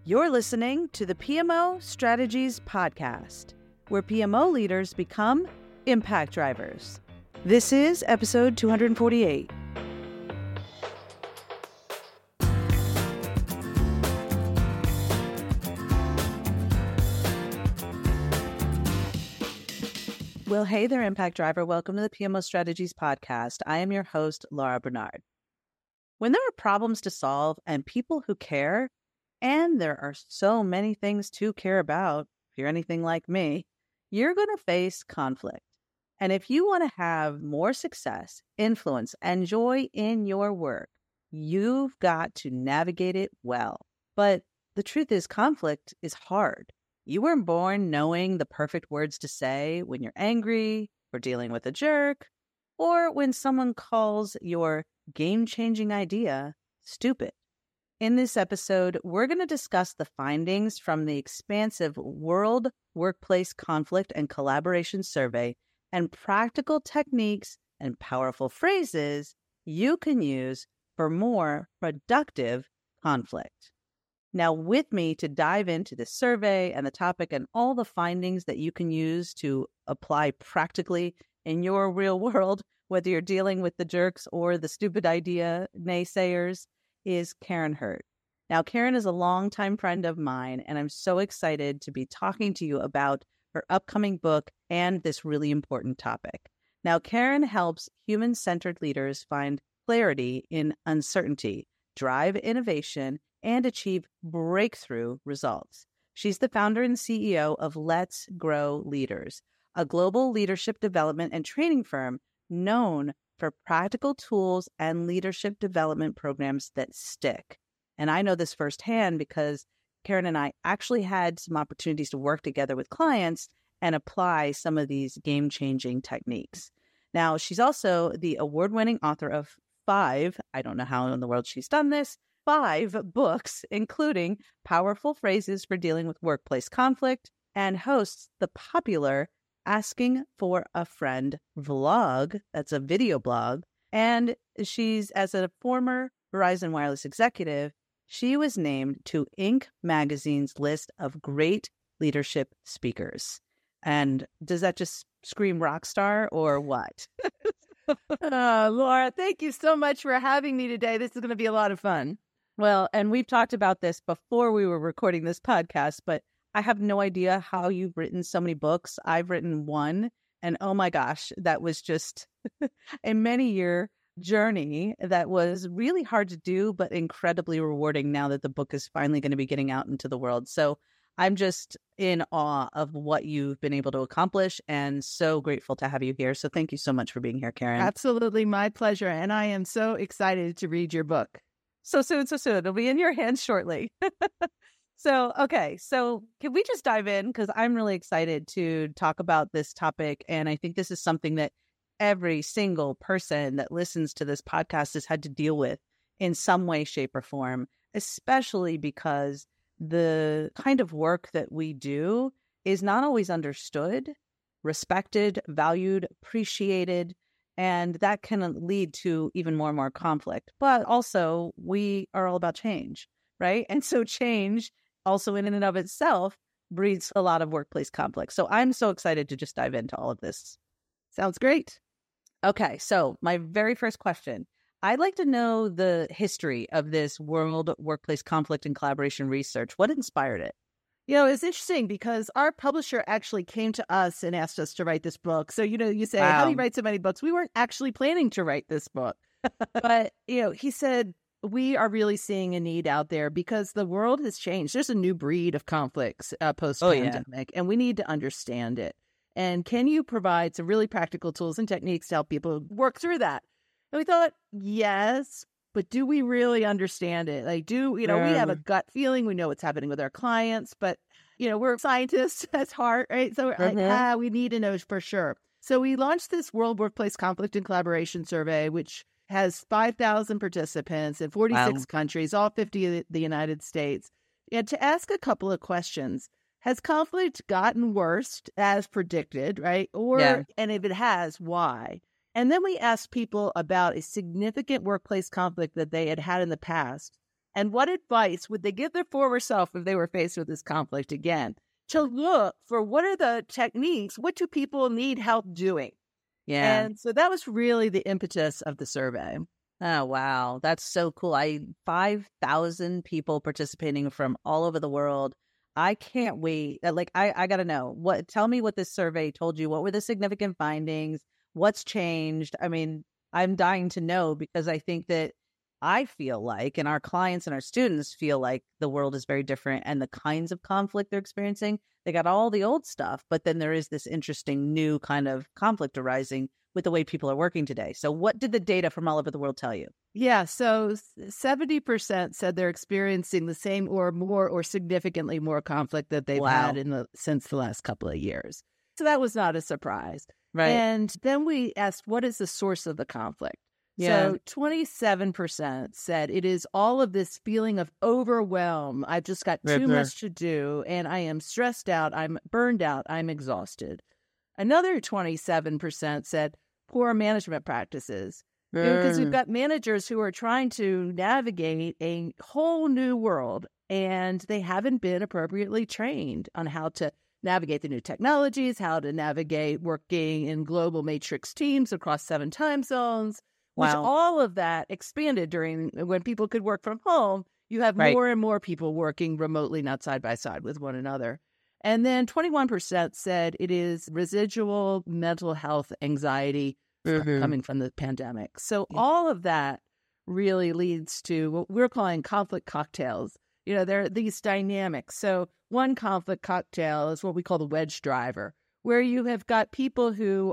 You're listening to the PMO Strategies Podcast, where PMO leaders become impact drivers. This is episode 248. Well, hey there, impact driver. Welcome to the PMO Strategies Podcast. I am your host, Laura Bernard. When there are problems to solve and people who care, and there are so many things to care about, if you're anything like me, you're going to face conflict. And if you want to have more success, influence, and joy in your work, you've got to navigate it well. But the truth is, conflict is hard. You weren't born knowing the perfect words to say when you're angry, or dealing with a jerk, or when someone calls your game-changing idea stupid. In this episode, we're going to discuss the findings from the expansive World Workplace Conflict and Collaboration Survey and practical techniques and powerful phrases you can use for more productive conflict. Now, with me to dive into the survey and the topic and all the findings that you can use to apply practically in your real world, whether you're dealing with the jerks or the stupid idea naysayers, is Karen Hurd. Now, Karen is a longtime friend of mine, and I'm so excited to be talking to you about her upcoming book and this really important topic. Now, Karen helps human-centered leaders find clarity in uncertainty, drive innovation, and achieve breakthrough results. She's the founder and CEO of Let's Grow Leaders, a global leadership development and training firm known for practical tools and leadership development programs that stick. And I know this firsthand because Karen and I actually had some opportunities to work together with clients and apply some of these game-changing techniques. Now, she's also the award-winning author of 5, I don't know how in the world she's done this, 5 books, including Powerful Phrases for Dealing with Workplace Conflict, and hosts the popular Asking for a Friend vlog. That's a video blog. And she's, as a former Verizon Wireless executive, she was named to Inc. magazine's list of great leadership speakers. And does that just scream rock star or what? Laura, thank you so much for having me today. This is going to be a lot of fun. Well, and we've talked about this before we were recording this podcast, but I have no idea how you've written so many books. I've written one, and oh my gosh, that was just a many-year journey that was really hard to do, but incredibly rewarding now that the book is finally going to be getting out into the world. So I'm just in awe of what you've been able to accomplish and so grateful to have you here. So thank you so much for being here, Karen. Absolutely, my pleasure. And I am so excited to read your book. So soon. It'll be in your hands shortly. So can we just dive in? Because I'm really excited to talk about this topic. And I think this is something that every single person that listens to this podcast has had to deal with in some way, shape, or form, especially because the kind of work that we do is not always understood, respected, valued, appreciated, and that can lead to even more conflict. But also, we are all about change, right? And so change also in and of itself breeds a lot of workplace conflict. So I'm so excited to just dive into all of this. Sounds great. Okay, so my very first question. I'd like to know the history of this World Workplace Conflict and Collaboration research. What inspired it? You know, it's interesting because our publisher actually came to us and asked us to write this book. So, you say, Wow. How do you write so many books? We weren't actually planning to write this book. But, he said, we are really seeing a need out there because the world has changed. There's a new breed of conflicts post-pandemic, and we need to understand it. And can you provide some really practical tools and techniques to help people work through that? And we thought, yes, but do we really understand it? We have a gut feeling. We know what's happening with our clients, but, we're scientists at heart, right? So we're we need to know for sure. So we launched this World Workplace Conflict and Collaboration Survey, which has 5,000 participants in 46 countries, all 50 of the United States. And to ask a couple of questions. Has conflict gotten worse as predicted, right? And if it has, why? And then we asked people about a significant workplace conflict that they had in the past And what advice would they give their former self if they were faced with this conflict again? To look for what are the techniques, what do people need help doing? Yeah. And so that was really the impetus of the survey. Oh, wow. That's so cool. 5,000 people participating from all over the world. I can't wait. I got to know tell me what this survey told you. What were the significant findings? What's changed? I mean, I'm dying to know because I think that I feel like, and our clients and our students feel like the world is very different and the kinds of conflict they're experiencing. They got all the old stuff, but then there is this interesting new kind of conflict arising with the way people are working today. So what did the data from all over the world tell you? Yeah, so 70% said they're experiencing the same or more or significantly more conflict that they've had since the last couple of years. So that was not a surprise. Right. And then we asked, what is the source of the conflict? Yeah. So 27% said it is all of this feeling of overwhelm. I've just got too much to do and I am stressed out. I'm burned out. I'm exhausted. Another 27% said poor management practices. Because we've got managers who are trying to navigate a whole new world and they haven't been appropriately trained on how to navigate the new technologies, how to navigate working in global matrix teams across 7 time zones, which all of that expanded during when people could work from home. You have more and more people working remotely, not side by side with one another. And then 21% said it is residual mental health anxiety coming from the pandemic. So all of that really leads to what we're calling conflict cocktails. You know, there are these dynamics. So one conflict cocktail is what we call the wedge driver, where you have got people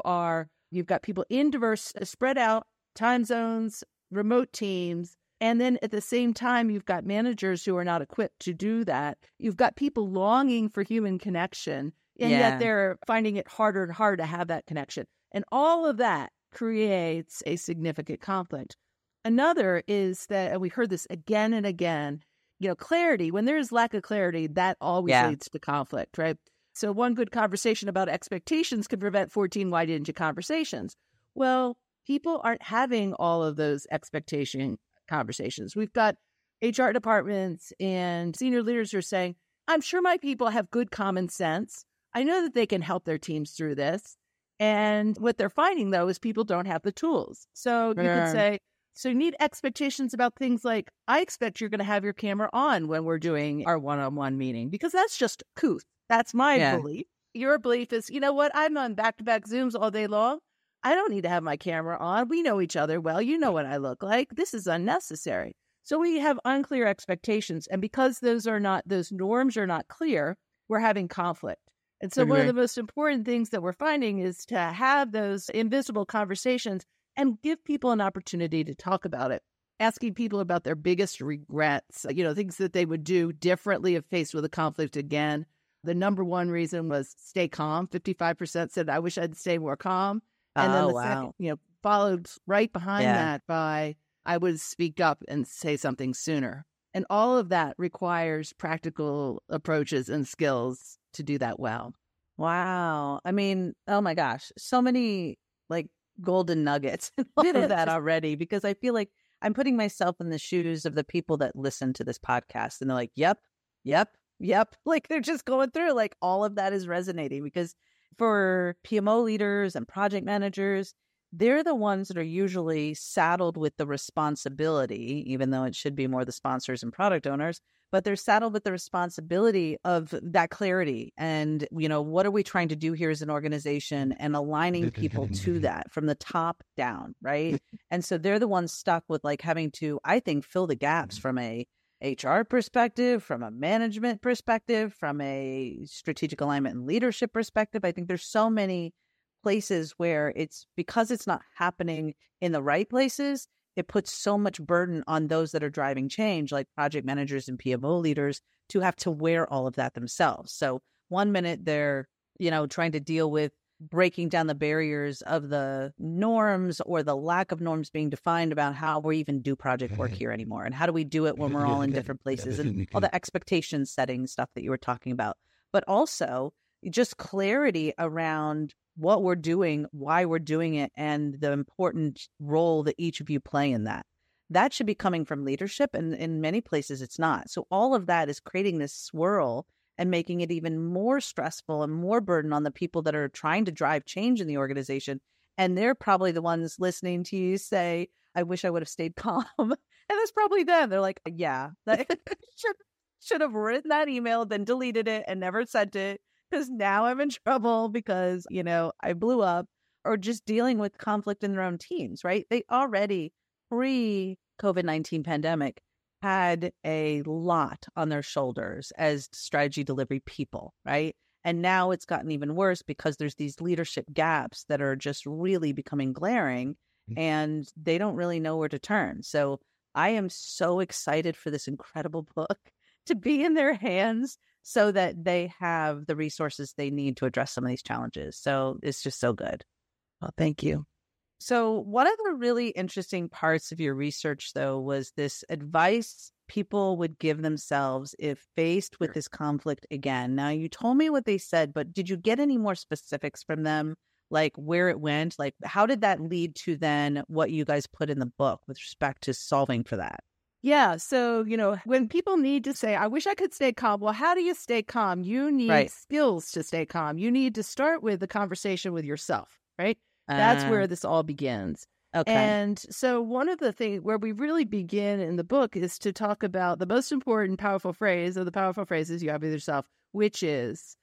you've got people in diverse, spread out time zones, remote teams. And then at the same time, you've got managers who are not equipped to do that. You've got people longing for human connection, and yet they're finding it harder and harder to have that connection. And all of that creates a significant conflict. Another is that, and we heard this again and again, clarity. When there is lack of clarity, that always leads to conflict, right? So one good conversation about expectations could prevent 14 why didn't you conversations. Well, people aren't having all of those expectation conversations. We've got HR departments and senior leaders who are saying, I'm sure my people have good common sense. I know that they can help their teams through this. And what they're finding, though, is people don't have the tools. So you could say, so you need expectations about things like, I expect you're going to have your camera on when we're doing our one-on-one meeting, because that's just couth. That's my belief. Your belief is, you know what? I'm on back-to-back Zooms all day long. I don't need to have my camera on. We know each other well. You know what I look like. This is unnecessary. So we have unclear expectations. And because those norms are not clear, we're having conflict. And so one of the most important things that we're finding is to have those invisible conversations and give people an opportunity to talk about it, asking people about their biggest regrets, things that they would do differently if faced with a conflict again. The number one reason was stay calm. 55% said, I wish I'd stay more calm. And then the second, followed right behind that by, I would speak up and say something sooner. And all of that requires practical approaches and skills to do that well. Wow. I mean, oh my gosh, so many golden nuggets in all of that already, because I feel like I'm putting myself in the shoes of the people that listen to this podcast and they're like, yep. Like they're just going through all of that is resonating, because for PMO leaders and project managers, they're the ones that are usually saddled with the responsibility, even though it should be more the sponsors and product owners, but they're saddled with the responsibility of that clarity. And, what are we trying to do here as an organization, and aligning people to that from the top down, right? And so they're the ones stuck with having to, I think, fill the gaps from a HR perspective, from a management perspective, from a strategic alignment and leadership perspective. I think there's so many places where because it's not happening in the right places, it puts so much burden on those that are driving change, like project managers and PMO leaders, to have to wear all of that themselves. So one minute they're, trying to deal with breaking down the barriers of the norms or the lack of norms being defined about how we even do project work here anymore. And how do we do it when we're all in different places, and all the expectation setting stuff that you were talking about, but also just clarity around what we're doing, why we're doing it, and the important role that each of you play in that. that should be coming from leadership. And in many places, it's not. So all of that is creating this swirl and making it even more stressful and more burden on the people that are trying to drive change in the organization. And they're probably the ones listening to you say, I wish I would have stayed calm. And that's probably them. They're like, yeah, that should have written that email, then deleted it and never sent it, because now I'm in trouble because, I blew up. Or just dealing with conflict in their own teams, right? They already, pre-COVID-19 pandemic, had a lot on their shoulders as strategy delivery people, right? And now it's gotten even worse because there's these leadership gaps that are just really becoming glaring, and they don't really know where to turn. So I am so excited for this incredible book to be in their hands so that they have the resources they need to address some of these challenges. So it's just so good. Well, thank you. So one of the really interesting parts of your research, though, was this advice people would give themselves if faced with this conflict again. Now, you told me what they said, but did you get any more specifics from them, like where it went? Like, how did that lead to then what you guys put in the book with respect to solving for that? Yeah. So, when people need to say, I wish I could stay calm. Well, how do you stay calm? You need skills to stay calm. You need to start with the conversation with yourself, right? That's where this all begins. Okay. And so one of the things where we really begin in the book is to talk about the most important powerful phrase of the powerful phrases you have with yourself, which is,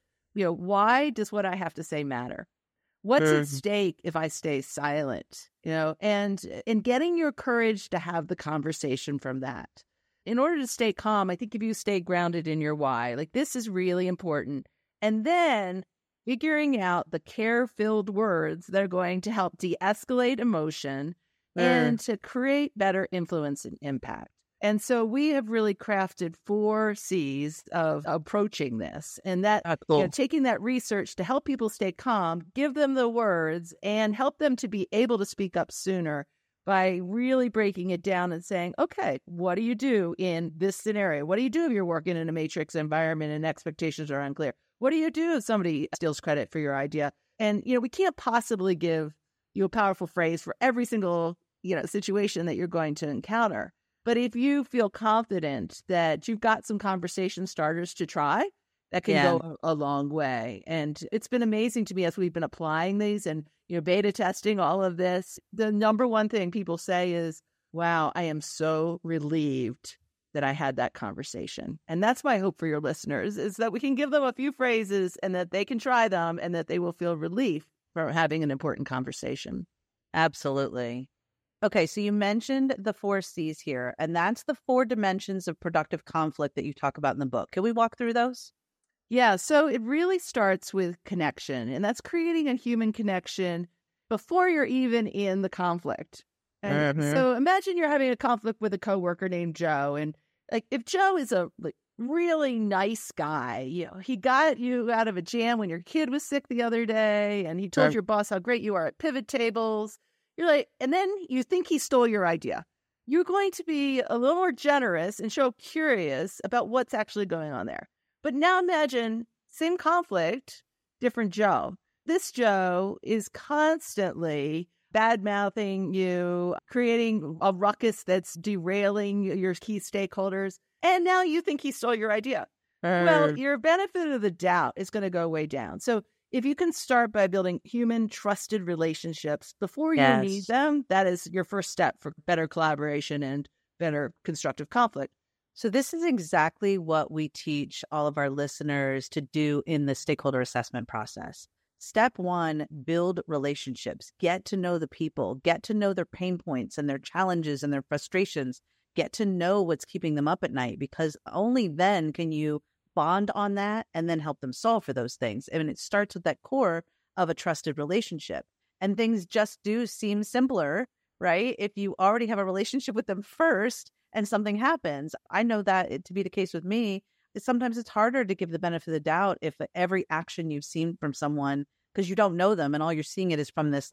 why does what I have to say matter? What's at stake if I stay silent? And in getting your courage to have the conversation from that. In order to stay calm, I think if you stay grounded in your why, like this is really important. And then figuring out the care-filled words that are going to help de-escalate emotion and to create better influence and impact. And so we have really crafted 4 C's of approaching this, and that taking that research to help people stay calm, give them the words, and help them to be able to speak up sooner by really breaking it down and saying, okay, what do you do in this scenario? What do you do if you're working in a matrix environment and expectations are unclear? What do you do if somebody steals credit for your idea? And, we can't possibly give you a powerful phrase for every single, situation that you're going to encounter. But if you feel confident that you've got some conversation starters to try, that can go a long way. And it's been amazing to me as we've been applying these and, beta testing all of this. The number one thing people say is, wow, I am so relieved that I had that conversation. And that's my hope for your listeners, is that we can give them a few phrases and that they can try them and that they will feel relief from having an important conversation. Absolutely. Okay, so you mentioned the 4 C's here, and that's the 4 dimensions of productive conflict that you talk about in the book. Can we walk through those? Yeah, so it really starts with connection, and that's creating a human connection before you're even in the conflict. And so imagine you're having a conflict with a coworker named Joe, and like if Joe is a really nice guy, he got you out of a jam when your kid was sick the other day, and he told your boss how great you are at pivot tables. You're like, and then you think he stole your idea. You're going to be a little more generous and show curious about what's actually going on there. But now imagine same conflict, different Joe. This Joe is constantly bad-mouthing you, creating a ruckus that's derailing your key stakeholders. And now you think he stole your idea. Well, your benefit of the doubt is going to go way down. So if you can start by building human trusted relationships before you need them, that is your first step for better collaboration and better constructive conflict. So this is exactly what we teach all of our listeners to do in the stakeholder assessment process. Step 1, build relationships. Get to know the people. Get to know their pain points and their challenges and their frustrations. Get to know what's keeping them up at night, because only then can you bond on that and then help them solve for those things. I mean, it starts with that core of a trusted relationship. And things just do seem simpler, right? If you already have a relationship with them first and something happens. I know that to be the case with me. Sometimes it's harder to give the benefit of the doubt if every action you've seen from someone, because you don't know them and all you're seeing it is from this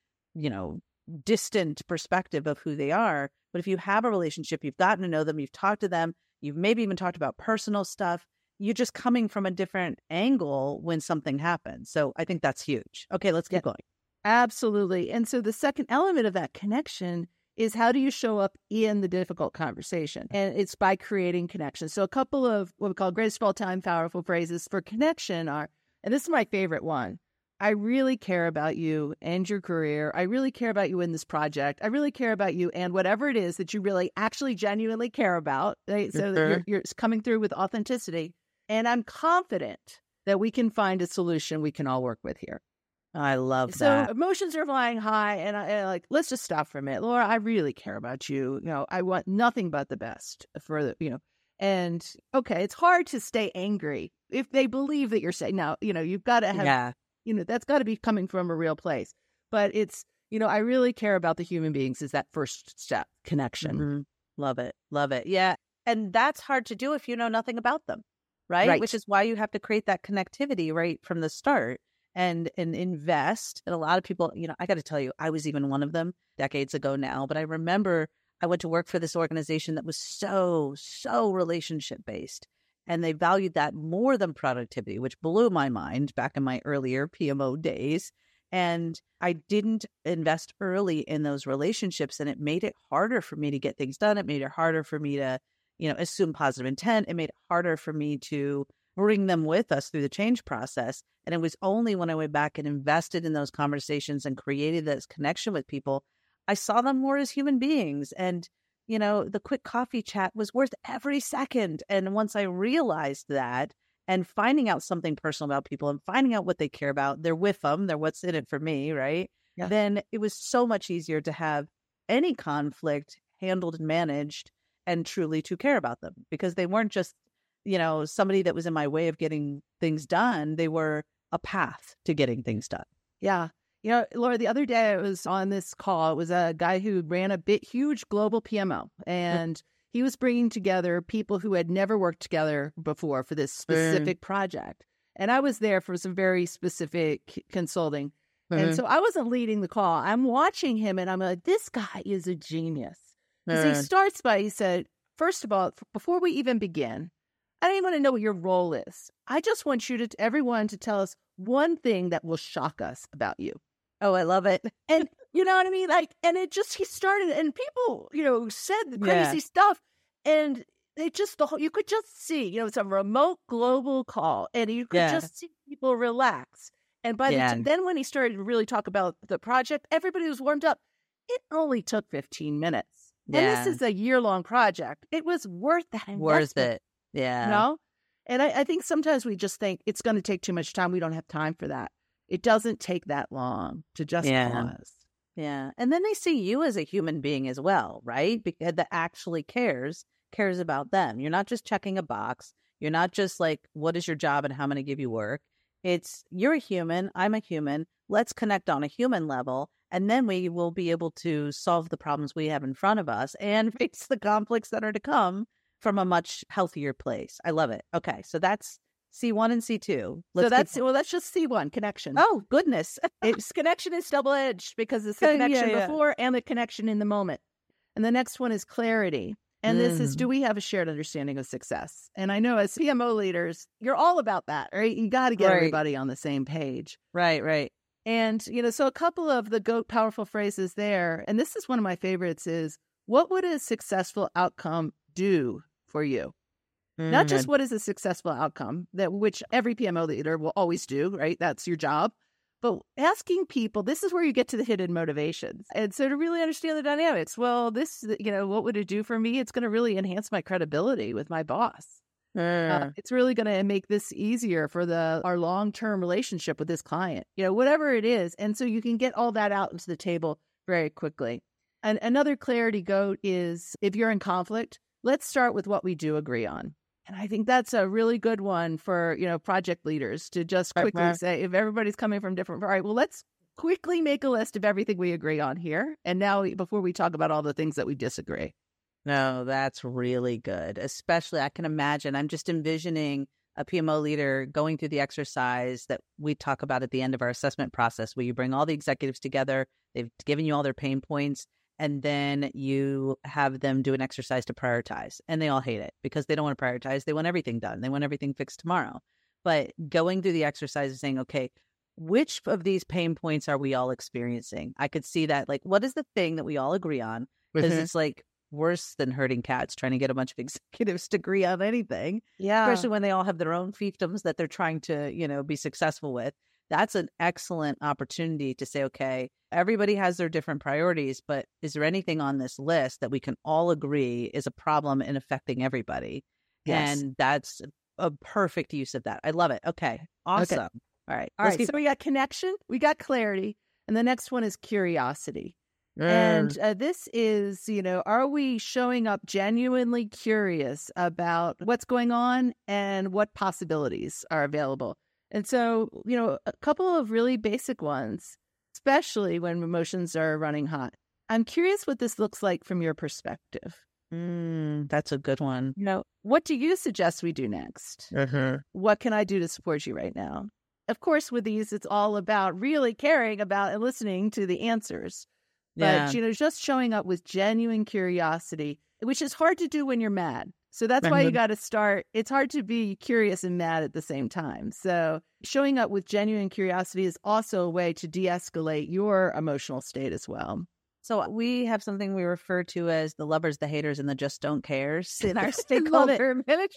distant perspective of who they are. But if you have a relationship, you've gotten to know them, you've talked to them, you've maybe even talked about personal stuff, you're just coming from a different angle when something happens. So I think that's huge. Okay, let's keep going. Absolutely. And so the second element of that connection is how do you show up in the difficult conversation? And it's by creating connection. So a couple of what we call greatest of all time powerful phrases for connection are, and this is my favorite one, I really care about you and your career. I really care about you in this project. I really care about you and whatever it is that you really actually genuinely care about. Right? So that you're coming through with authenticity. And I'm confident that we can find a solution we can all work with here. I love that. So emotions are flying high, and I like, let's just stop for a minute. Laura, I really care about you. You know, I want nothing but the best for the, you know, and okay, it's hard to stay angry if they believe that you're saying, now, you know, you've got to have, you know, that's got to be coming from a real place. But it's, you know, I really care about the human beings is that first step, connection. Mm-hmm. Love it. Love it. Yeah. And that's hard to do if you know nothing about them, right? Which is why you have to create that connectivity right from the start. And invest. And a lot of people, you know, I got to tell you, I was even one of them decades ago now. But I remember I went to work for this organization that was so relationship based. And they valued that more than productivity, which blew my mind back in my earlier PMO days. And I didn't invest early in those relationships. And it made it harder for me to get things done. It made it harder for me to, you know, assume positive intent. It made it harder for me to bring them with us through the change process. And it was only when I went back and invested in those conversations and created this connection with people, I saw them more as human beings. And, you know, the quick coffee chat was worth every second. And once I realized that and finding out something personal about people and finding out what they care about, they're with them, they're what's in it for me, right? Yeah. Then it was so much easier to have any conflict handled and managed and truly to care about them because they weren't just, you know, somebody that was in my way of getting things done. They were a path to getting things done. Yeah. You know, Laura, the other day I was on this call. It was a guy who ran a huge global PMO, and he was bringing together people who had never worked together before for this specific project. And I was there for some very specific consulting. And so I wasn't leading the call. I'm watching him and I'm like, this guy is a genius. Because he starts by, he said, first of all, before we even begin, I don't even want to know what your role is. I just want you to everyone to tell us one thing that will shock us about you. Oh, I love it. And you know what I mean? Like, and it just, he started, and people, you know, said the crazy stuff. And they just, you could just see, you know, it's a remote global call, and you could just see people relax. And by then when he started to really talk about the project, everybody was warmed up. It only took 15 minutes. And this is a year-long project. It was worth that investment. Worth it. Yeah. You know? And I think sometimes we just think it's going to take too much time. We don't have time for that. It doesn't take that long to just pause. Yeah. And then they see you as a human being as well, right? Because that actually cares about them. You're not just checking a box. You're not just like, what is your job and how I'm going to give you work? It's, you're a human. I'm a human. Let's connect on a human level. And then we will be able to solve the problems we have in front of us and face the conflicts that are to come from a much healthier place. I love it. Okay. So that's C1 and C2. That's just C1, connection. Oh, goodness. Connection is double-edged because it's the connection before and the connection in the moment. And the next one is clarity. And this is, do we have a shared understanding of success? And I know as PMO leaders, you're all about that, right? You got to get everybody on the same page. Right. And, you know, so a couple of the GOAT powerful phrases there, and this is one of my favorites, is what would a successful outcome do for you? Not just what is a successful outcome, that which every PMO leader will always do, right? That's your job. But asking people, this is where you get to the hidden motivations. And so to really understand the dynamics, well, this, you know, what would it do for me? It's going to really enhance my credibility with my boss. It's really going to make this easier for our long-term relationship with this client, you know, whatever it is. And so you can get all that out into the table very quickly. And another clarity GOAT is, if you're in conflict, let's start with what we do agree on. And I think that's a really good one for, you know, project leaders to just quickly say, if everybody's coming from different, all right, well, let's quickly make a list of everything we agree on here. And now before we talk about all the things that we disagree. No, that's really good. Especially, I can imagine, I'm just envisioning a PMO leader going through the exercise that we talk about at the end of our assessment process, where you bring all the executives together, they've given you all their pain points, and then you have them do an exercise to prioritize. And they all hate it because they don't want to prioritize. They want everything done. They want everything fixed tomorrow. But going through the exercise and saying, okay, which of these pain points are we all experiencing? I could see that, like, what is the thing that we all agree on? because it's like worse than herding cats trying to get a bunch of executives to agree on anything. Yeah. Especially when they all have their own fiefdoms that they're trying to, be successful with. That's an excellent opportunity to say, okay, everybody has their different priorities, but is there anything on this list that we can all agree is a problem in affecting everybody? Yes. And that's a perfect use of that. I love it. Okay. Awesome. Okay. All right. All right. So we got connection, we got clarity, and the next one is curiosity. And this is, are we showing up genuinely curious about what's going on and what possibilities are available? And so, a couple of really basic ones, especially when emotions are running hot. I'm curious what this looks like from your perspective. That's a good one. What do you suggest we do next? What can I do to support you right now? Of course, with these, it's all about really caring about and listening to the answers. But, just showing up with genuine curiosity, which is hard to do when you're mad. So that's why you got to start. It's hard to be curious and mad at the same time. So showing up with genuine curiosity is also a way to de-escalate your emotional state as well. So we have something we refer to as the lovers, the haters, and the just don't cares in our stakeholder management.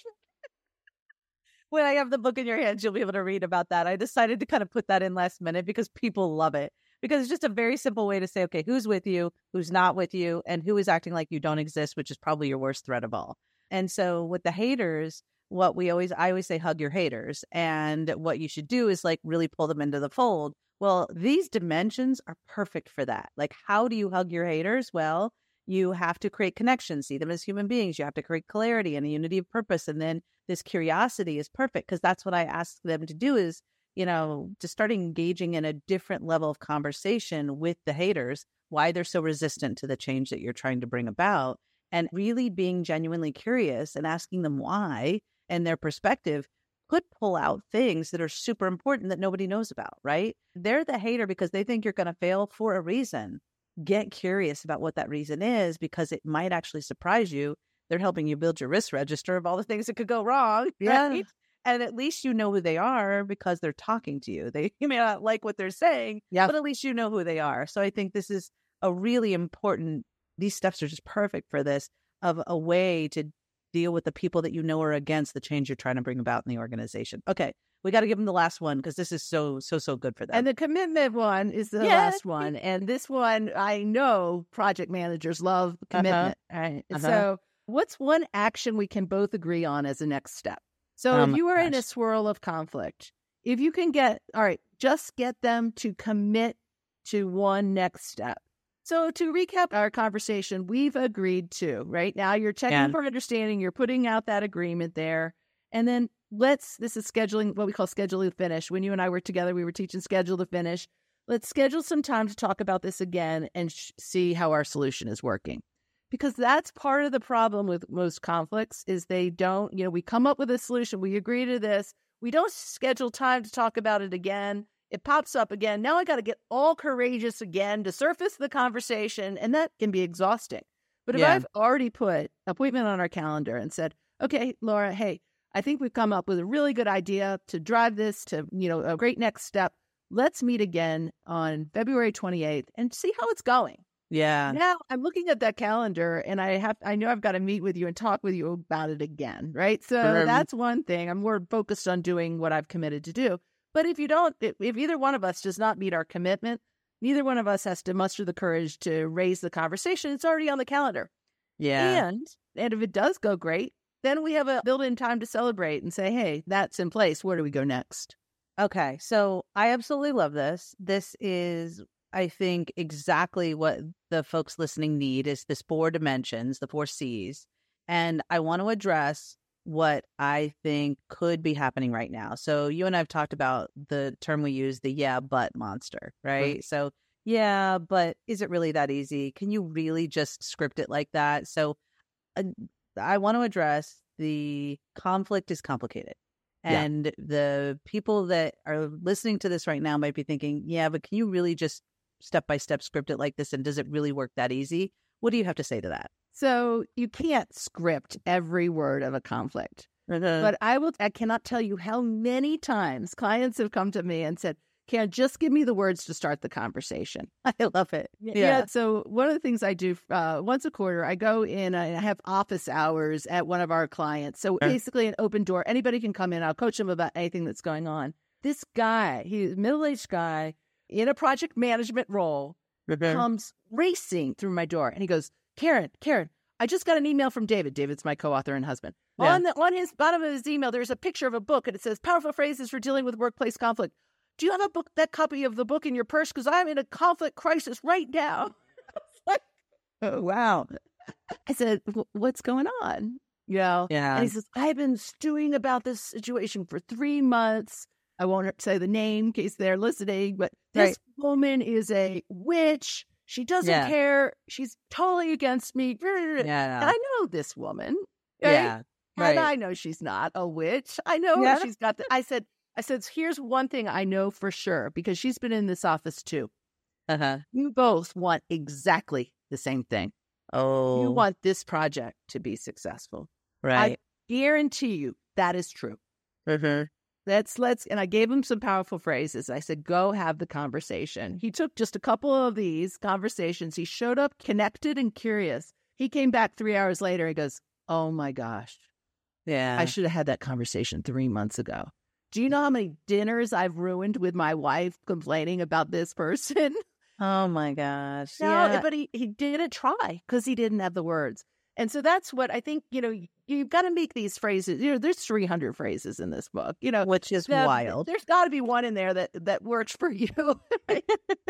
When I have the book in your hands, you'll be able to read about that. I decided to kind of put that in last minute because people love it. Because it's just a very simple way to say, okay, who's with you, who's not with you, and who is acting like you don't exist, which is probably your worst threat of all. And so with the haters, I always say, hug your haters. And what you should do is like really pull them into the fold. Well, these dimensions are perfect for that. Like, how do you hug your haters? Well, you have to create connections, see them as human beings. You have to create clarity and a unity of purpose. And then this curiosity is perfect because that's what I ask them to do is, to start engaging in a different level of conversation with the haters, why they're so resistant to the change that you're trying to bring about, and really being genuinely curious and asking them why and their perspective could pull out things that are super important that nobody knows about, right? They're the hater because they think you're going to fail for a reason. Get curious about what that reason is because it might actually surprise you. They're helping you build your risk register of all the things that could go wrong, right? And at least you know who they are because they're talking to you. You may not like what they're saying, but at least you know who they are. So I think this is a really important, these steps are just perfect for this, of a way to deal with the people that you know are against the change you're trying to bring about in the organization. Okay, we got to give them the last one because this is so good for them. And the commitment one is the last one. And this one, I know project managers love commitment. Right? So what's one action we can both agree on as a next step? So if you are in a swirl of conflict, if you can just get them to commit to one next step. So to recap our conversation, we've agreed to, right? Now you're checking for understanding, you're putting out that agreement there. And then this is scheduling, what we call schedule to finish. When you and I were together, we were teaching schedule to finish. Let's schedule some time to talk about this again and see how our solution is working. Because that's part of the problem with most conflicts is they don't, we come up with a solution. We agree to this. We don't schedule time to talk about it again. It pops up again. Now I got to get all courageous again to surface the conversation. And that can be exhausting. But if I've already put appointment on our calendar and said, okay, Laura, hey, I think we've come up with a really good idea to drive this to, a great next step. Let's meet again on February 28th and see how it's going. Yeah. Now I'm looking at that calendar and I know I've got to meet with you and talk with you about it again, right? So that's one thing. I'm more focused on doing what I've committed to do. But if either one of us does not meet our commitment, neither one of us has to muster the courage to raise the conversation. It's already on the calendar. Yeah. And if it does go great, then we have a built-in time to celebrate and say, hey, that's in place. Where do we go next? Okay. So I absolutely love this. This is, I think, exactly what the folks listening need is this 4 dimensions, the 4 C's. And I want to address what I think could be happening right now. So you and I have talked about the term we use, the yeah, but monster, right? So yeah, but is it really that easy? Can you really just script it like that? So I want to address the conflict is complicated. And the people that are listening to this right now might be thinking, yeah, but can you really just step-by-step script it like this? And does it really work that easy? What do you have to say to that? So you can't script every word of a conflict. But I cannot tell you how many times clients have come to me and said, Karen, just give me the words to start the conversation. I love it. Yeah. So one of the things I do once a quarter, I go in and I have office hours at one of our clients. So basically an open door. Anybody can come in. I'll coach them about anything that's going on. This guy, he's a middle-aged guy in a project management role, comes racing through my door. And he goes, Karen, I just got an email from David. David's my co-author and husband. Yeah. On his bottom of his email, there's a picture of a book, and it says, Powerful Phrases for Dealing with Workplace Conflict. Do you have that copy of the book in your purse? Because I'm in a conflict crisis right now. Oh, wow. I said, what's going on? Yeah. And he says, I've been stewing about this situation for 3 months. I won't say the name in case they're listening, but this woman is a witch. She doesn't care. She's totally against me. And I know this woman. Right? Yeah. And I know she's not a witch. I know she's got I said, here's one thing I know for sure, because she's been in this office too. You both want exactly the same thing. Oh. You want this project to be successful. Right. I guarantee you that is true. And I gave him some powerful phrases. I said, go have the conversation. He took just a couple of these conversations. He showed up connected and curious. He came back 3 hours later. He goes, oh my gosh. Yeah. I should have had that conversation 3 months ago. Do you know how many dinners I've ruined with my wife complaining about this person? Oh my gosh. No, but he didn't try because he didn't have the words. And so that's what I think, you've got to make these phrases. There's 300 phrases in this book, which is wild. There's got to be one in there that works for you. Right?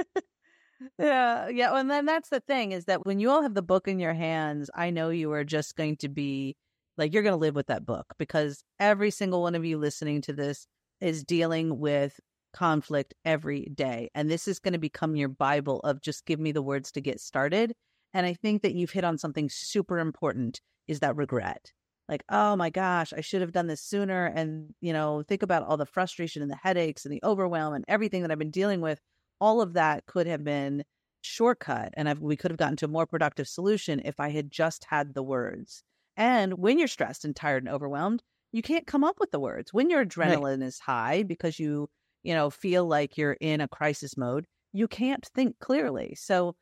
Yeah. And then that's the thing, is that when you all have the book in your hands, I know you are just going to be like, you're going to live with that book, because every single one of you listening to this is dealing with conflict every day. And this is going to become your Bible of just give me the words to get started. And I think that you've hit on something super important, is that regret. Like, oh my gosh, I should have done this sooner. And, think about all the frustration and the headaches and the overwhelm and everything that I've been dealing with. All of that could have been shortcut. And we could have gotten to a more productive solution if I had just had the words. And when you're stressed and tired and overwhelmed, you can't come up with the words. When your adrenaline is high because you feel like you're in a crisis mode, you can't think clearly. So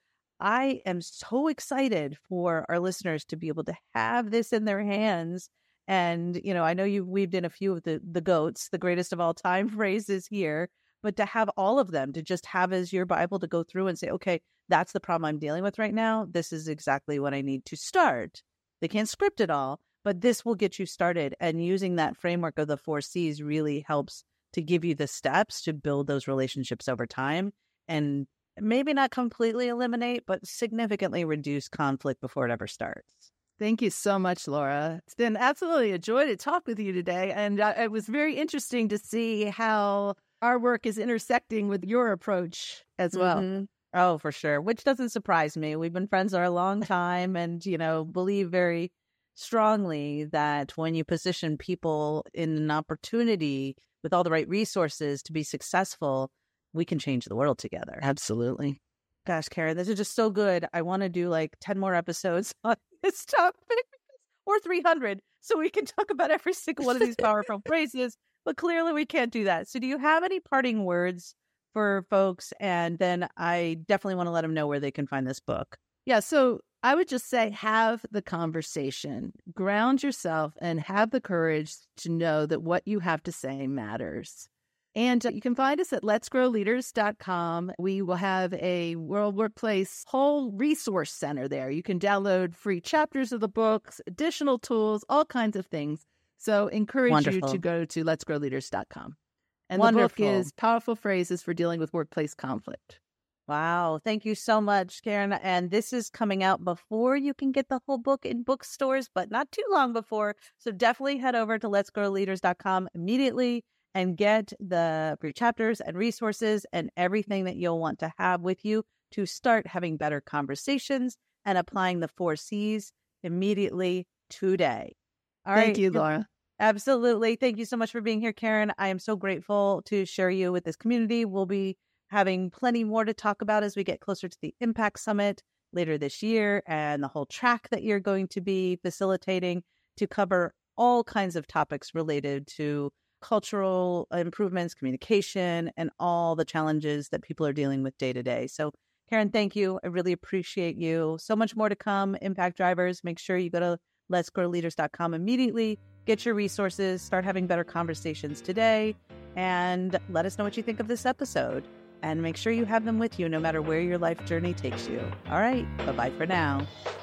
I am so excited for our listeners to be able to have this in their hands. And, I know you've weaved in a few of the GOATs, the greatest of all time phrases here, but to have all of them, to just have as your Bible to go through and say, okay, that's the problem I'm dealing with right now. This is exactly what I need to start. They can't script it all, but this will get you started. And using that framework of the 4 C's really helps to give you the steps to build those relationships over time, and maybe not completely eliminate, but significantly reduce conflict before it ever starts. Thank you so much, Laura. It's been absolutely a joy to talk with you today. And it was very interesting to see how our work is intersecting with your approach as well. Mm-hmm. Oh, for sure. Which doesn't surprise me. We've been friends for a long time and, believe very strongly that when you position people in an opportunity with all the right resources to be successful, we can change the world together. Absolutely. Gosh, Karen, this is just so good. I want to do like 10 more episodes on this topic, or 300, so we can talk about every single one of these powerful phrases. But clearly we can't do that. So do you have any parting words for folks? And then I definitely want to let them know where they can find this book. Yeah, so I would just say, have the conversation, ground yourself, and have the courage to know that what you have to say matters. And you can find us at letsgrowleaders.com. We will have a World Workplace whole resource center there. You can download free chapters of the books, additional tools, all kinds of things. So encourage you to go to letsgrowleaders.com. And the book is Powerful Phrases for Dealing with Workplace Conflict. Wow. Thank you so much, Karen. And this is coming out before you can get the whole book in bookstores, but not too long before. So definitely head over to letsgrowleaders.com immediately and get the free chapters and resources and everything that you'll want to have with you to start having better conversations and applying the 4 C's immediately today. All right. Thank you, Laura. Absolutely. Thank you so much for being here, Karen. I am so grateful to share you with this community. We'll be having plenty more to talk about as we get closer to the Impact Summit later this year, and the whole track that you're going to be facilitating to cover all kinds of topics related to cultural improvements, communication, and all the challenges that people are dealing with day to day. So, Karen, thank you. I really appreciate you. So much more to come, Impact Drivers. Make sure you go to letsgrowleaders.com immediately, get your resources, start having better conversations today, and let us know what you think of this episode. And make sure you have them with you no matter where your life journey takes you. All right, bye-bye for now.